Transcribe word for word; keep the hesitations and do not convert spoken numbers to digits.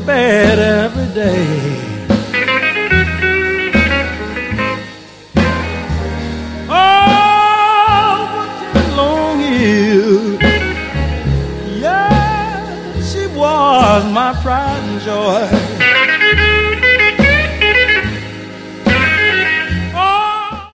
bed every day. Oh, what a long hill. Yeah, she was my pride and joy.